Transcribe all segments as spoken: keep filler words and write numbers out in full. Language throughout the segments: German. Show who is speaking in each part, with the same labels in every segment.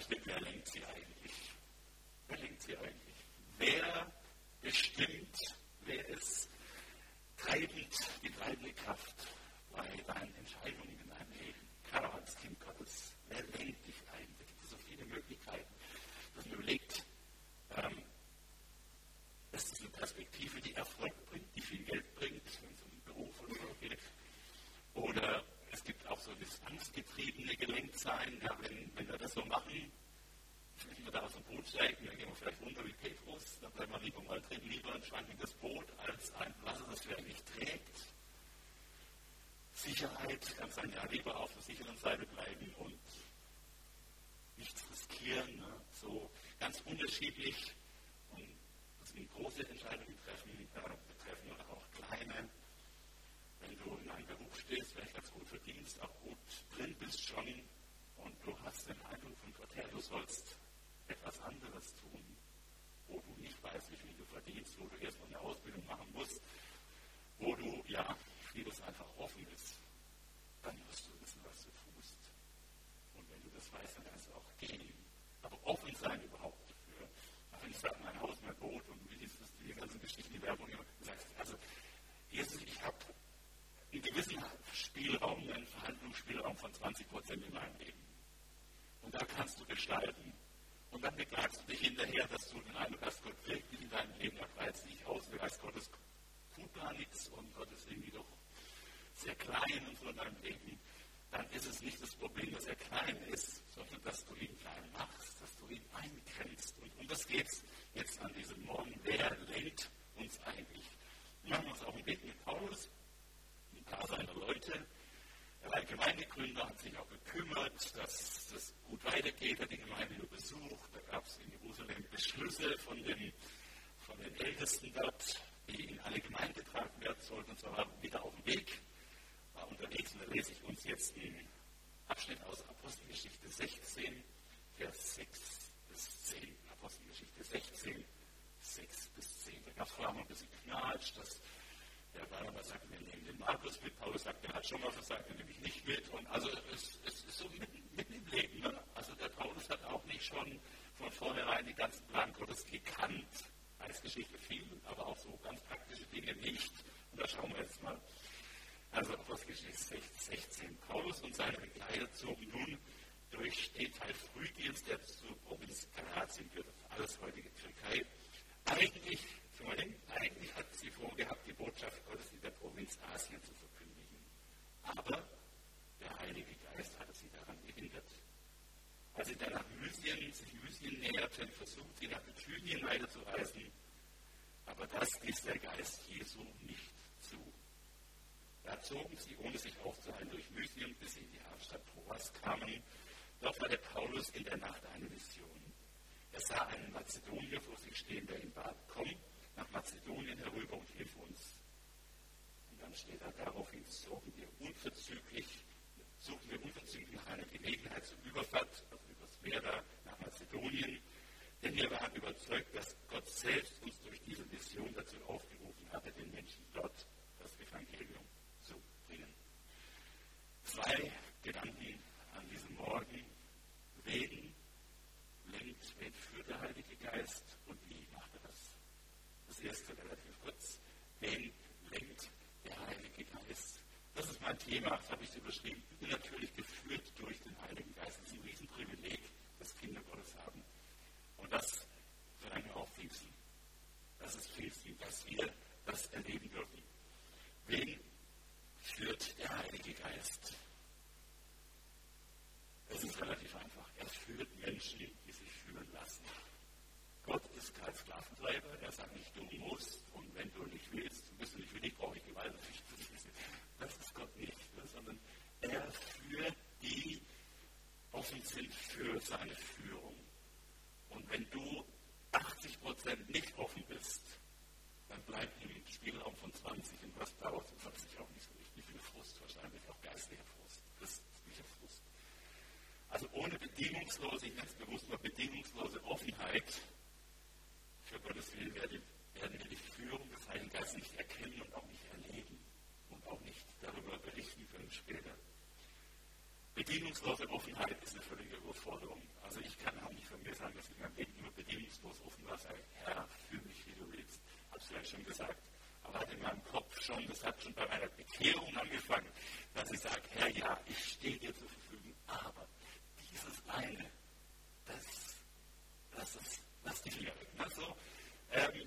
Speaker 1: Beispiel, wer lenkt sie eigentlich? Wer lenkt sie eigentlich? Wer bestimmt, wer ist treibend, die treibende Kraft bei deinen Entscheidungen in deinem Leben? Gerade als Kind Gottes. Wer lenkt dich ein? Da gibt es so viele Möglichkeiten, dass man überlegt, ähm, ist das eine Perspektive, die Erfolg bringt, die viel Geld bringt, wenn es um den Beruf oder so geht? Oder es gibt auch so das angstgetriebene Gelenktsein, ja, wenn, wenn wir das so machen, wenn wir da aus dem Boot steigen, dann gehen wir vielleicht runter wie Petrus, dann bleiben wir lieber mal drin, lieber ein schwankendes Boot als ein Wasser, das vielleicht nicht trägt. Sicherheit, kann sein, ja, lieber auf der sicheren Seite bleiben und nichts riskieren, ne? So ganz unterschiedlich. Und das sind große Entscheidungen treffen, äh, betreffen oder auch kleine. Wenn du in einem Beruf stehst, vielleicht ganz gut verdienst, auch gut drin bist schon und du hast den Eindruck von Gott her, du sollst etwas anderes tun, wo du nicht weißt, wie viel du verdienst, wo du erstmal eine Ausbildung machen musst, wo du, ja, vieles einfach offen ist, dann musst du wissen, was du tust. Und wenn du das weißt, dann kannst du auch gehen. Aber offen sein überhaupt dafür. Auch wenn ich sage, mein Haus, mein Boot und wie ist das, die ganzen Geschichten, die Werbung immer gesagt, also, Jesus, ich habe einen gewissen Spielraum, einen Verhandlungsspielraum von zwanzig Prozent in meinem Leben. Und da kannst du gestalten. Und dann beklagst du dich hinterher, dass du den Eindruck hast, Gott wirklich in deinem Leben, er reizt dich aus, du weißt, Gott ist tut gar nichts und Gott ist irgendwie doch sehr klein und so in deinem Leben. Dann ist es nicht das Problem, dass er klein ist, sondern dass du ihn klein machst, dass du ihn eingrenzt. Und um das geht es jetzt an diesem Morgen. Wer lenkt uns eigentlich? Wir machen uns auf den Weg mit Paulus, ein paar seiner Leute. Er war ein Gemeindegründer, hat sich auch gekümmert, dass das gut weitergeht, hat die Gemeinde nur besucht. Da gab es in Jerusalem Beschlüsse von den, von den Ältesten dort, die in alle Gemeinden getragen werden sollten. Und so war er wieder auf dem Weg, war unterwegs. Und da lese ich uns jetzt den Abschnitt aus Apostelgeschichte sechzehn, Vers sechs bis zehn. Apostelgeschichte sechzehn, sechs bis zehn. Da gab es vorher mal ein bisschen Knatsch, dass der Barnabas sagt, wir nehmen den Markus mit. Paulus sagt, der hat schon mal versagt, den nehme ich nicht mit. Und also es, es ist so mitten, mitten im Leben. Ne? Also der Paulus hat auch nicht schon von vornherein den ganzen Plan Gottes gekannt. Als Geschichte viel, aber auch so ganz praktische Dinge nicht. Und da schauen wir jetzt mal. Also Apostelgeschichte sechzehn. Paulus und seine Begleiter zogen nun durch den Teil Phrygiens, der zur Provinz Galatien gehört, alles heutige Türkei. Eigentlich, schon mal hin, eigentlich hat sie vorgehabt, die Botschaft Gottes in der Provinz Asien zu verkündigen. Aber der Heilige Geist hatte sie daran gehindert. Als sie dann nach Mysien, sich Mysien näherten, versucht sie nach Bithynien weiterzureisen, aber das ließ der Geist Jesu nicht zu. Da zogen sie, ohne sich aufzuhalten, durch Mysien, bis sie in die Hafenstadt Troas kamen. Dort war der Paulus in der Nacht eine Vision. Er sah einen Mazedonier vor sich stehen, der ihn bat, komm nach Mazedonien herüber und hilf uns. Und dann steht er, daraufhin zogen wir unverzüglich, suchen wir unverzüglich nach einer Gelegenheit zur Überfahrt, also übers Meer da nach Mazedonien, denn wir waren überzeugt, dass Gott selbst uns durch diese Vision dazu aufgerufen hatte, den Menschen dort das Evangelium zu bringen. Zwei Gedanken an diesem Morgen. Wen lenkt, wen führt der Heilige Geist und wie macht er das? Das erste relativ kurz. Wen lenkt der Heilige Geist? Das ist mein Thema, das habe ich überschrieben. Natürlich geführt durch den Heiligen Geist. Das ist ein Riesenprivileg, das Kinder Gottes haben. Und das verlangen wir auch Pfingsten. Das ist Pfingsten, dass wir das erleben dürfen. Wen führt der Heilige Geist? Es ist relativ einfach. Er führt Menschen, die sich führen lassen. Gott ist kein Sklaventreiber. Er sagt nicht, du musst und wenn du nicht willst, du bist nicht willig, brauche ich Gewalt. Das ist Gott nicht, sondern er führt die offen sind für seine Führung. Und wenn du achtzig Prozent nicht offen bist, dann bleibt im Spielraum von zwanzig und was daraus hat sich auch nicht so richtig viel Frust, wahrscheinlich auch geistlicher Frust, christlicher Frust. Also ohne bedingungslose, ich nenne es bewusst mal bedingungslose Offenheit für Gottes Willen werden wir die Führung des Heiligen Geistes nicht erkennen und auch nicht erleben und auch nicht darüber berichten können später. Bedingungslose Offenheit ist eine völlige Überforderung. Also ich kann und das hat schon bei meiner Bekehrung angefangen, dass ich sage, Herr, ja, ich stehe dir zur Verfügung, aber dieses eine, das, das ist, lass die Finger weg. Also, ähm,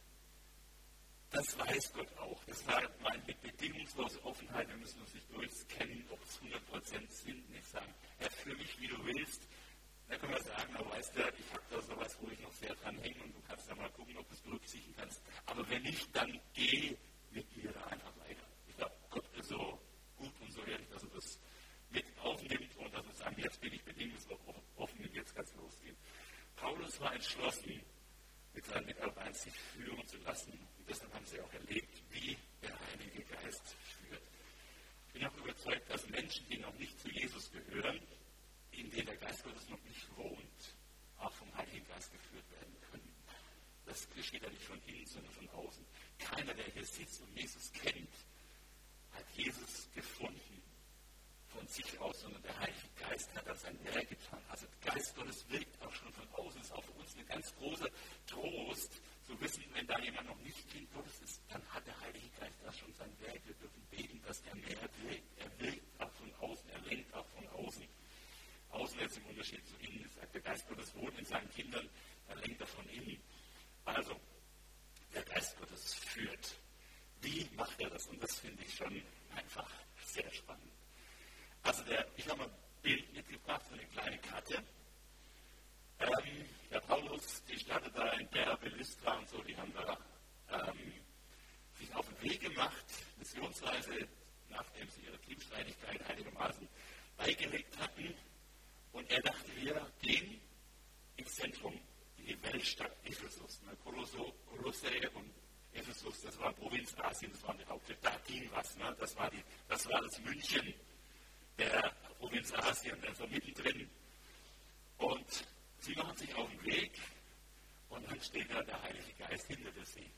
Speaker 1: das weiß Gott auch. Das war meine bedingungslose Offenheit. Wir müssen uns nicht durchscannen, ob es hundert Prozent sind. Nicht sagen, Herr, führ mich, wie du willst. Da können wir sagen, aber weißt du, ich habe da sowas, wo ich noch sehr dran hänge und du kannst da mal gucken, ob du es berücksichtigen kannst. Aber wenn nicht, dann geh mit mir da einfach weiter. Ich glaube, Gott ist so gut und so ehrlich, dass er das mit aufnimmt und dass er sagt, jetzt bin ich bedingungslos offen und jetzt kann es losgehen. Paulus war entschlossen, mit seinen Mitarbeitern sich führen zu lassen. Und deshalb haben sie auch erlebt, wie der Heilige Geist führt. Ich bin auch überzeugt, dass Menschen, die noch nicht zu Jesus gehören, in denen der Geist Gottes noch nicht wohnt, auch vom Heiligen Geist geführt werden können. Das geschieht ja nicht von innen, sondern von außen. Keiner, der hier sitzt und Jesus kennt, hat Jesus gefunden von sich aus, sondern der Heilige Geist hat dann sein Werk getan. Also der Geist Gottes wirkt auch schon von außen. Das ist auch für uns ein ganz großer Trost, zu wissen, wenn da jemand noch nicht Kind Gottes ist, dann hat der Heilige Geist da schon sein Werk. Wir dürfen beten, dass er mehr wirkt. Er wirkt auch von außen, er lenkt auch von außen. Außen jetzt im Unterschied zu innen, sagt der Geist Gottes wohnt in seinen Kindern, dann lenkt er von innen. Also, der Geist Gottes führt. Wie macht er das? Und das finde ich schon einfach sehr spannend. Also, der, ich habe mal ein Bild mitgebracht, so eine kleine Karte. Ähm, der Paulus, die startet da in Derbe, Lystra und so, die haben da ähm, sich auf den Weg gemacht, Missionsreise, nachdem sie ihre Teamstreitigkeit einigermaßen beigelegt hatten. Und er dachte, wir gehen ins Zentrum, in die Weltstadt Ephesus. Kolossae Kolosse und Ephesus, das war Provinzasien, das waren die Hauptstädte, da ging was. Ne? Das, war die, das war das München der Provinzasien, also mittendrin. Und sie machen sich auf den Weg und dann steht da der Heilige Geist hinter der See.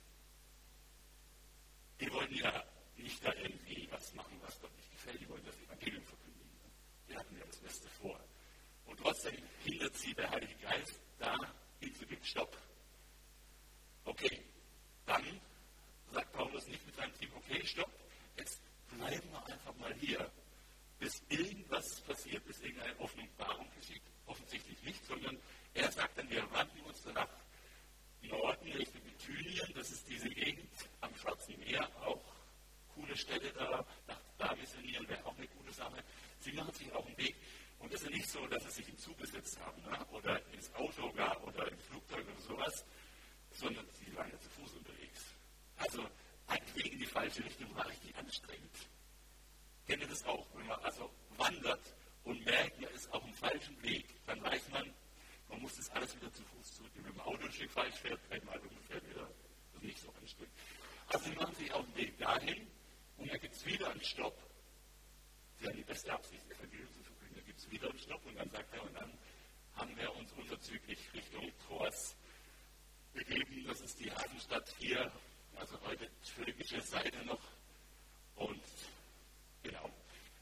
Speaker 1: Die wollten ja nicht da irgendwie was machen, was Gott nicht gefällt, die wollten das Evangelium verkündigen. Die hatten ja das Beste vor. Und trotzdem hindert sie der Heilige Geist, da hinzugeben, stopp. Okay, dann sagt Paulus nicht mit seinem Team, okay, stopp, jetzt bleiben wir einfach mal hier, bis irgendwas passiert, bis irgendeine Offenbarung geschieht. Offensichtlich nicht, sondern er sagt dann, wir wandern uns dann nach Norden, Richtung Bithynien, das ist diese Gegend am Schwarzen Meer, auch coole Stelle da, nach da missionieren wäre auch eine gute Sache. Sie machen sich auf den Weg. Und es ist ja nicht so, dass sie sich im Zug gesetzt haben, ne? Oder ins Auto gar oder im Flugzeug oder sowas, sondern sie waren ja zu Fuß unterwegs. Also ein Weg in die falsche Richtung war richtig anstrengend. Kennt ihr das auch? Wenn man also wandert und merkt, man ist auf dem falschen Weg, dann weiß man, man muss das alles wieder zu Fuß zurückgehen. Wenn man Auto ein Stück falsch fährt, fährt man ungefähr wieder. Das ist nicht so anstrengend. Also sie machen sich auf den Weg dahin und dann gibt es wieder einen Stopp. Sie haben die beste Absicht, das Evangelium zu verkünden. Da gibt es wieder einen Stopp und dann sagt er, und dann haben wir uns unverzüglich Richtung Troas begeben. Das ist die Hafenstadt hier, also heute türkische Seite noch. Und genau,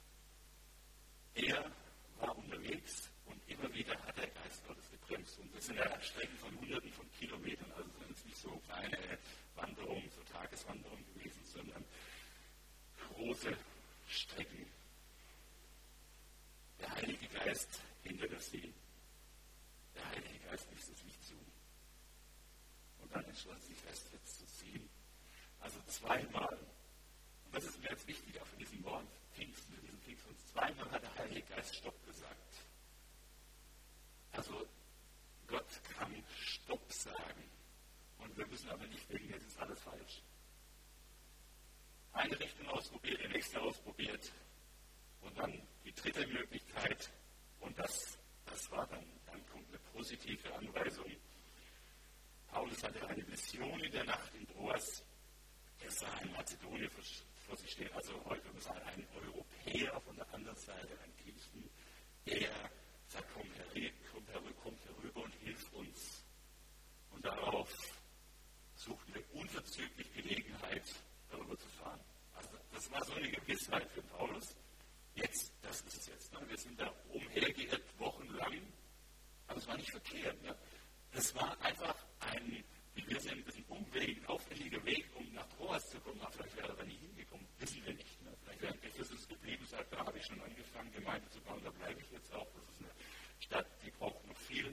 Speaker 1: er war unterwegs und immer wieder hat der Geist Gottes gebremst. Und das sind ja Strecken von Hunderten von Kilometern, also sind es nicht so kleine Wanderungen, so Tageswanderungen gewesen, sondern große Strecken. Der Heilige Geist hinter der See. Der Heilige Geist ließ es nicht zu. Und dann entschloss sich westwärts zu ziehen. Also zweimal, und das ist mir jetzt wichtig, auch für diesen Wort Pfingsten, für diesen Pfingsten, und zweimal hat der Heilige Geist Stopp gesagt. Also Gott kann Stopp sagen. Und wir müssen aber nicht denken, jetzt ist alles falsch. Eine Richtung ausprobiert, die nächste ausprobiert. Und dann die dritte Möglichkeit, und das, das war dann, dann kommt eine positive Anweisung. Paulus hatte eine Vision in der Nacht in Troas. Er sah ein Mazedonier vor sich stehen, also heute würde man sagen, ein Europäer von der anderen Seite, ein Christen, der sagt, komm, herüber, komm, herüber, komm herüber und hilf uns. Und darauf suchten wir unverzüglich Gelegenheit, darüber zu fahren. Also das war so eine Gewissheit für Paulus. Jetzt, das ist es jetzt. Ne? Wir sind da umhergeirrt, wochenlang, aber es war nicht verkehrt. Ne? Es war einfach ein wie wir sind, das ist ein Umweg, ein aufwendiger Weg, um nach Troas zu kommen, aber vielleicht wäre er da nie hingekommen, wissen wir nicht. Ne? Vielleicht wäre in Ephesus geblieben, sagt, da habe ich schon angefangen, Gemeinde zu bauen, da bleibe ich jetzt auch. Das ist eine Stadt, die braucht noch viel.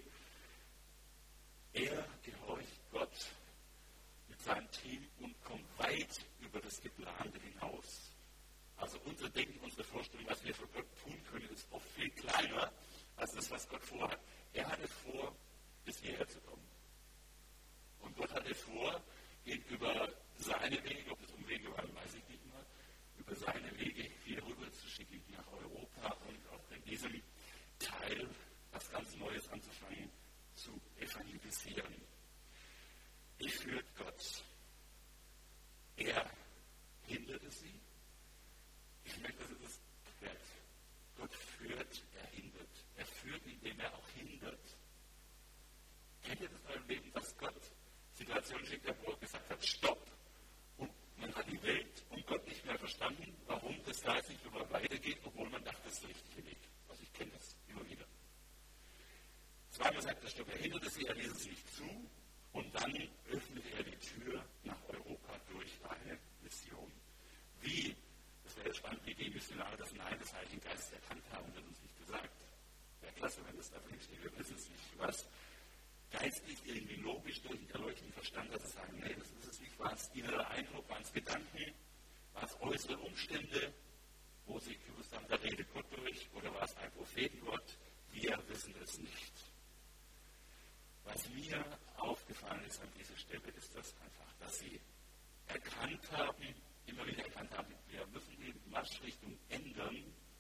Speaker 1: Er gehorcht Gott mit seinem Team und kommt weit über das Geplante hinaus. Also unser Denken, unsere Vorstellung, was wir für Gott tun können, ist oft viel kleiner als das, was Gott vorhat. Er hatte vor, bis hierher zu kommen. Und Gott hatte vor, ihn über seine Wege, ob es Umwege waren, weiß ich nicht mehr, über seine Wege hier rüber zu schicken nach Europa und auch in diesem Teil was ganz Neues anzufangen, zu evangelisieren. Ich führt Gott. Er hinderte sie. Ich möchte, dass ihr das hört. Gott führt, er hindert. Er führt, indem er auch hindert. Kennt ihr das in eurem Leben, dass Gott Situationen schickt, wo er gesagt hat, stopp. Und man hat die Welt und Gott nicht mehr verstanden, warum das da jetzt nicht immer weitergeht, obwohl man dachte, das ist der richtige Weg. Also ich kenne das immer wieder. Zweimal sagt er, stopp, er hinderte sie, er ließ es nicht zu. Und dann öffnete er die Tür nach Europa durch eine Mission. Wie? Das wäre spannend, wie die Missionare das Nein des Heiligen Geistes erkannt haben, wird uns nicht gesagt. Wäre klasse, wenn das da drin steht, wir wissen es nicht. Was geistlich, irgendwie logisch durch den erleuchteten Verstand, dass sie sagen, nee, das ist es nicht. War es innerer Eindruck, waren es Gedanken, war es äußere Umstände, wo sie gewusst haben, da redet Gott durch, oder war es ein Prophetengott? Wir wissen es nicht. Was mir aufgefallen ist an dieser Stelle, ist das einfach, dass sie erkannt haben, immer wieder erkannt haben, wir müssen die Marschrichtung ändern.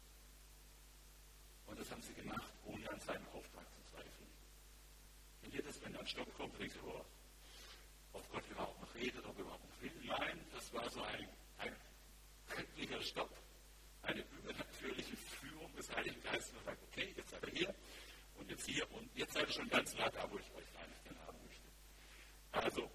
Speaker 1: Und das haben sie gemacht, ohne an seinen Auftrag zu zweifeln. Wenn ihr das, wenn ein Stopp kommt, denkst du, oh, ob Gott überhaupt noch redet, ob er überhaupt noch will. Nein, das war so ein, ein göttlicher Stopp, eine übernatürliche Führung des Heiligen Geistes. Man sagt, okay, jetzt seid ihr hier und jetzt hier und jetzt seid ihr schon ganz nah da, wo ich euch eigentlich gerne haben möchte. Also,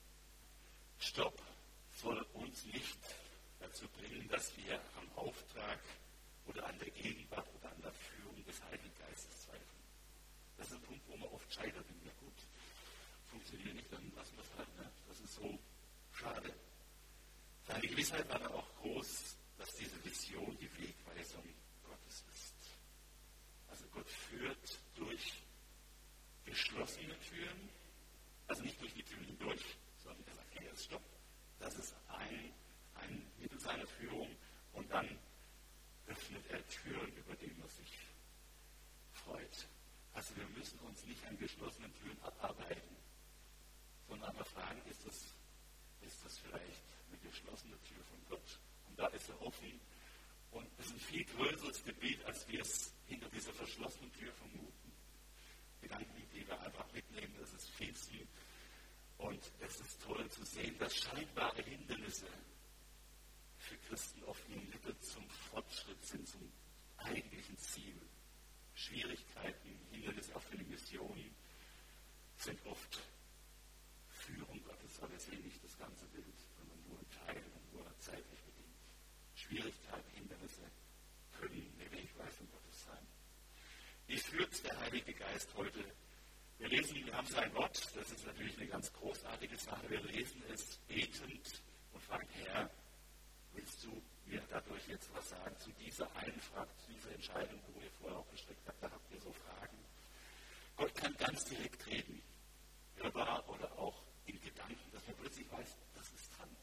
Speaker 1: Stopp soll uns nicht dazu bringen, dass wir am Auftrag oder an der Gegenwart oder an der Führung des Heiligen Geistes zweifeln. Das ist ein Punkt, wo man oft scheitert. Ja gut, funktioniert nicht, dann lassen wir es halt. Ne? Das ist so schade. Seine Gewissheit war dann auch groß, dass diese Vision die Wegweisung Gottes ist. Also Gott führt durch geschlossene Türen, also nicht durch die Türen hindurch, sondern er sagt, hey, jetzt stopp. Das ist ein, ein Mittel seiner Führung und dann öffnet er Türen, über die man sich freut. Also wir müssen uns nicht an geschlossenen Türen abarbeiten, sondern einmal fragen, ist das, ist das vielleicht eine geschlossene Tür von Gott? Und da ist er offen. Und es ist ein viel größeres Gebiet, als wir es hinter dieser verschlossenen Tür vermuten. Gedanken, die wir einfach mitnehmen, das ist Pfingsten. Und es ist toll zu sehen, dass scheinbare Hindernisse für Christen oft nur Mittel zum Fortschritt sind, zum eigentlichen Ziel. Schwierigkeiten, Hindernisse auch für die Mission sind oft Führung Gottes, aber wir sehen nicht das ganze Bild, sondern nur ein Teil und nur zeitlich bedingt. Schwierigkeiten, Hindernisse können eine Wegweisung Gottes sein. Wie führt der Heilige Geist heute? Wir lesen, wir haben sein Wort, das ist natürlich eine ganz großartige Sache. Wir lesen es betend und fragen, Herr, willst du mir dadurch jetzt was sagen zu dieser einen Frage, zu dieser Entscheidung, wo ihr vorher auch gestreckt habt, da habt ihr so Fragen. Gott kann ganz direkt reden, hörbar oder auch in Gedanken, dass man plötzlich weiß, das ist dran.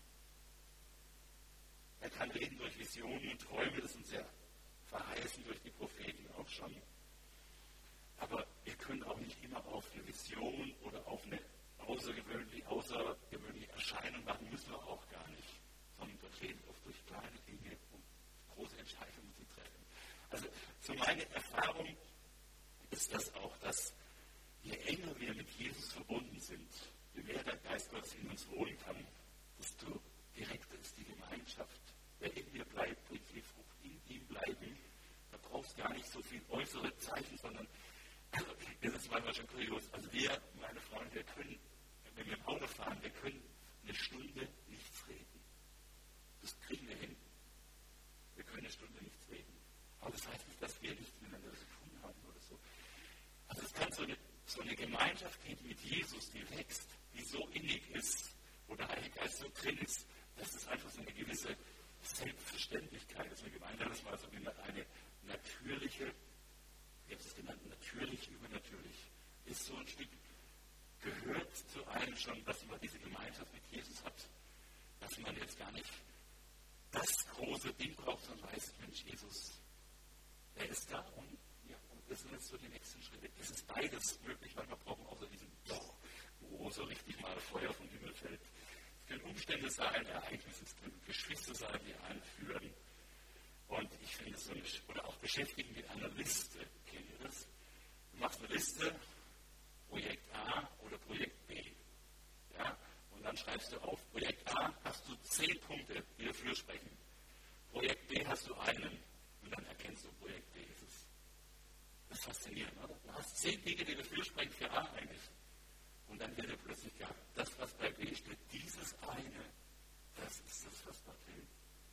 Speaker 1: Er kann reden durch Visionen und Träume, das sind sehr verheißen durch die Propheten auch schon. Aber wir können auch nicht immer auf eine Vision oder auf eine außergewöhnliche, außergewöhnliche Erscheinung warten, müssen wir auch gar nicht. Sondern Gott redet oft durch kleine Dinge, um große Entscheidungen zu treffen. Also so meine Erfahrung ist das auch, dass je enger wir mit Jesus verbunden sind, je mehr der Geist Gottes in uns wohnen kann, desto direkter ist die Gemeinschaft. Wer in dir bleibt, bringt viel Frucht. In ihm bleiben, da brauchst du gar nicht so viel äußere Zeichen, sondern also, das ist manchmal schon kurios. Also wir, meine Freunde, wir können, wenn wir im Auto fahren, wir können eine Stunde nichts reden. Das kriegen wir hin. Wir können eine Stunde nichts reden. Aber das heißt nicht, dass wir nichts miteinander zu tun haben oder so. Also es kann so eine, so eine Gemeinschaft geben mit Jesus, die wächst, die so innig allein schon, dass man diese Gemeinschaft mit Jesus hat, dass man jetzt gar nicht das große Ding braucht, sondern weiß, Mensch, Jesus, er ist da und, ja, und das sind jetzt so die nächsten Schritte. Es ist beides möglich, weil wir brauchen auch so diesen Doch, wo so richtig mal Feuer vom Himmel fällt. Es können Umstände sein, Ereignisse, es können Geschwister sein, die einführen. Und ich finde es so eine, oder auch beschäftigen mit einer Liste. Kennt ihr das? Du machst eine Liste, Projekt A oder Projekt B. Ja? Und dann schreibst du auf, Projekt A hast du zehn Punkte, die dafür sprechen. Projekt B hast du einen. Und dann erkennst du, Projekt B ist es. Das ist faszinierend, oder? Du hast zehn Dinge, die dafür sprechen für A eigentlich. Und dann wird dir plötzlich klar, das, was bei B steht, dieses eine, das ist das, was Gott will.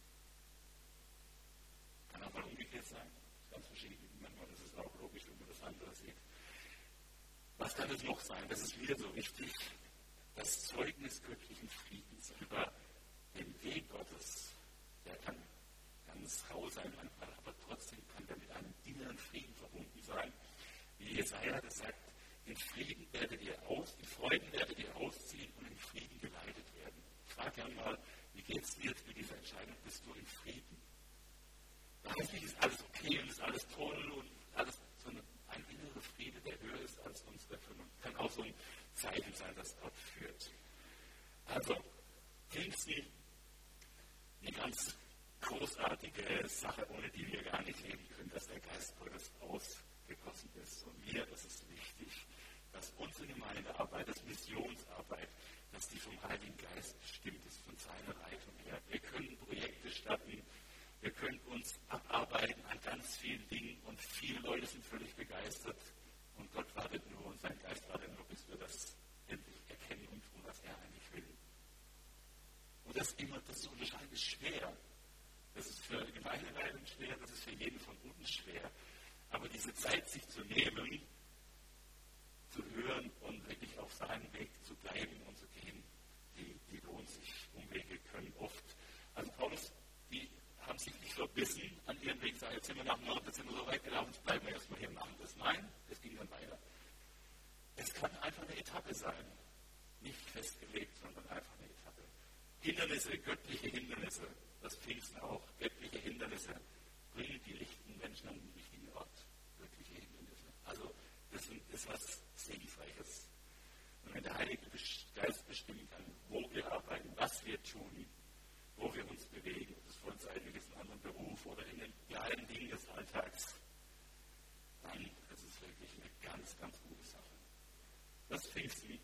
Speaker 1: Kann auch mal umgekehrt sein. Ganz verschieden. Manchmal ist es auch logisch, wenn man das andere sieht. Was kann es noch sein? Das ist mir so wichtig. Das Zeugnis göttlichen Friedens über den Weg Gottes. Der kann ganz rau sein manchmal, aber trotzdem kann der mit einem inneren Frieden verbunden sein. Wie Jesaja das sagt, in Frieden werdet ihr aus, in Freuden werdet ihr ausziehen und in Frieden geleitet werden. Ich frage gerne mal, wie geht es dir mit dieser Entscheidung? Bist du in Frieden? Da heißt nicht, ist alles okay und ist alles toll und alles, sondern ein innerer Friede, der höher ist als unsere Vernunft. Kann auch so ein Zeichen sein, das Gott führt. Also, Pfingsten, eine ganz großartige Sache, ohne die wir gar nicht leben können, dass der Geist Gottes ausgegossen ist. Und mir ist es wichtig, dass unsere Gemeindearbeit, das Missionsarbeit, dass die vom Heiligen Geist bestimmt ist, von seiner Leitung her. Wir können Projekte starten, wir können uns abarbeiten an ganz vielen Dingen und viele Leute sind völlig begeistert und Gott wartet nur und sein Geist wartet nur, bis wir das endlich erkennen und tun, was er eigentlich will. Und das immer, das zu unterscheiden, ist schwer. Das ist für Gemeindeleitung schwer, das ist für jeden von uns schwer. Aber diese Zeit, sich zu nehmen, zu hören und wirklich auf seinem Weg zu bleiben und zu gehen, die, die lohnt sich. Umwege können oft. Also Paulus, die haben sich nicht verbissen an ihrem Weg, sagen, jetzt sind wir nach Norden, jetzt sind wir so weit gelaufen, jetzt bleiben wir erstmal hier und machen das. Nein, es ging dann weiter. Es kann einfach eine Etappe sein. Nicht festgelegt, sondern einfach eine Etappe. Hindernisse, göttliche Hindernisse, das Pfingsten auch, göttliche Hindernisse bringen die lichten Menschen an den richtigen Ort. Göttliche Hindernisse. Also das ist was Segensreiches. Und wenn der Heilige Geist bestimmen kann, wo wir arbeiten, was wir tun, wo wir uns bewegen, ob das vollzeitig ist, in einem anderen Beruf oder in den kleinen Dingen des Alltags, dann ist es wirklich eine ganz, ganz gute Sache. Das Pfingsten,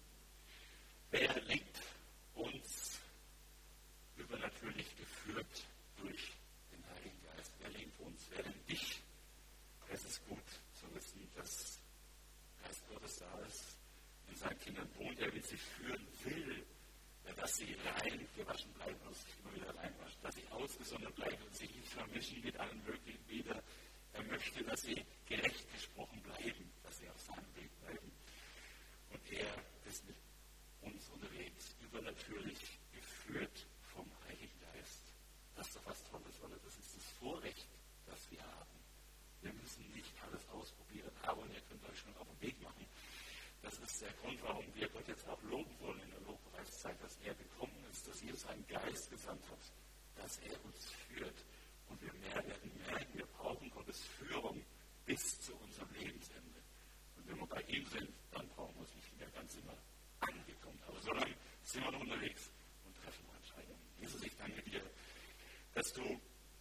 Speaker 1: wer lenkt uns übernatürlich geführt durch den Heiligen Geist? Wer lenkt uns? Wer lenkt dich? Es ist gut zu wissen, dass Geist Gottes da ist, in seinen Kindern wohnt, er will sie führen, will, dass sie rein gewaschen bleiben und sich immer wieder reinwaschen, dass sie ausgesondert bleiben und sich nicht vermischen mit allen möglichen wieder. Er möchte, dass sie gerecht gesprochen bleiben, dass sie auf seinem Weg bleiben. Und er ist mit uns unterwegs, übernatürlich geführt vom Heiligen Geist. Das ist doch was Tolles, oder? Das ist das Vorrecht, das wir haben. Wir müssen nicht alles ausprobieren, aber ihr könnt euch schon auf den Weg machen. Das ist der Grund, warum wir Gott jetzt auch loben wollen in der Lobpreiszeit, dass er gekommen ist, dass Jesus einen Geist gesandt hat, dass er uns führt. Und wir werden merken, wir brauchen Gottes Führung bis zu unserem Lebensende. Und wenn wir bei ihm sind, dann brauchen wir es nicht mehr ganz immer angekommen. Aber so lange sind wir noch unterwegs und treffen Entscheidungen. Jesus, ich danke dir, dass du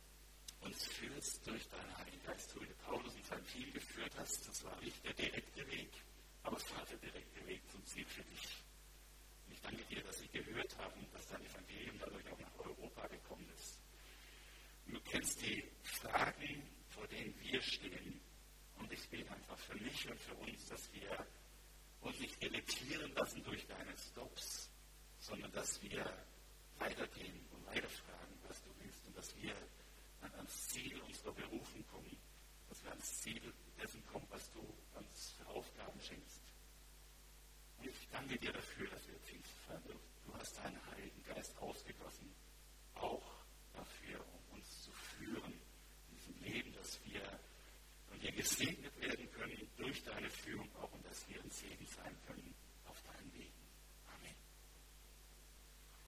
Speaker 1: uns führst durch deinen Heiligen Geist, so wie du Paulus und sein Team geführt hast. Das war nicht der direkte Weg, aber es war der direkte Weg zum Ziel für dich. Und ich danke dir, dass sie gehört haben, dass dein Evangelium dadurch auch nach Europa gekommen ist. Und du kennst die Fragen, vor denen wir stehen. Und ich bete einfach für mich und für uns, dass wir uns nicht irritieren lassen durch deine Stops, sondern dass wir weitergehen und weiterfragen, was du willst. Und dass wir dann ans Ziel unserer Berufung kommen, dass wir ans Ziel dessen kommen, was du uns für Aufgaben schenkst. Und ich danke dir dafür, dass wir Pfingst feiern dürfen. Du hast deinen